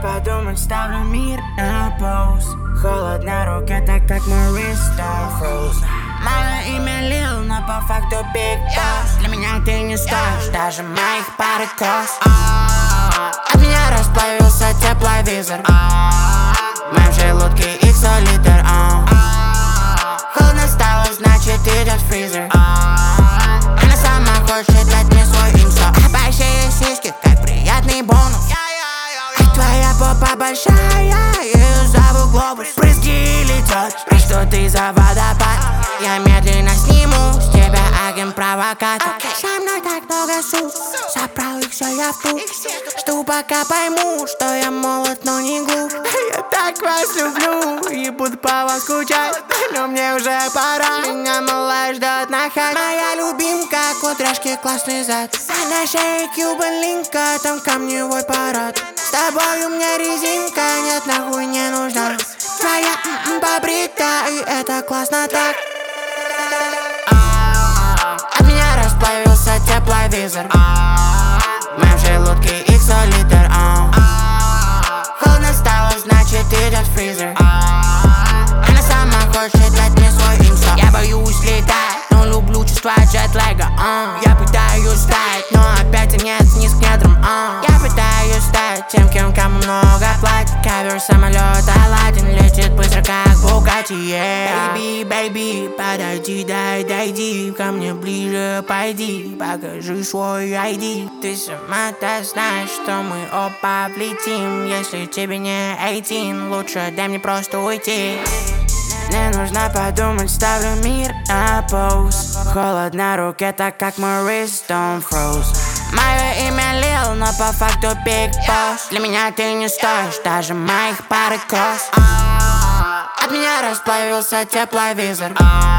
подумать, ставлю мир на пауз. Холодна рука, так как Мариста Фроуз. Мое имя Лил, но по факту Big Boss. Для меня ты не стоишь даже моих пары кос. От меня расплавился тепловизор. В моем желудке их 100 литр. Холодно стало, значит идет фризер. Она сама хочет дать мне свой инсо. Большие сиськи, как приятный бонус. Твоя попа большая, я ее зову глобус. Брызги летят, и что ты за водопад? Я медленно сниму с тебя агент-провокатор. Со мной так много су, собрал их все я в ту. Жду пока пойму, что я молод, но не глуп. Я так вас люблю и буду по вам скучать, но мне уже пора. Меня малая ждет на хат. Моя любимка, кудряшки, классный зад. А на шее Cuban линка, там камневой парад. С тобой у меня резинка, нет, нахуй не нужна. Твоя побрита, и это классно так. От меня расплавился тепловизор. В моем желудке их 100 литр. Холодно стало, значит идет фризер. Она сама хочет дать мне свой инсо. Я боюсь летать, но люблю чувствовать джетлега. Я пытаюсь стать, но опять нет вниз к недрам. Я пытаюсь стать тем, кому много платят. Ковер самолета Аладдин летит быстро, как Бугатти. Baby, baby, подойди, дойди ко мне ближе, пойди, покажи свой ID. Ты сама-то знаешь, что мы оба влетим. Если тебе не 18, лучше дай мне просто уйти. Мне нужно подумать, ставлю мир на пауз. Холодна рука, так как Мариста Фроуз. Мое имя Лил, но по факту Big Boss. Для меня ты не стоишь даже моих пары кос. От меня расплавился тепловизор.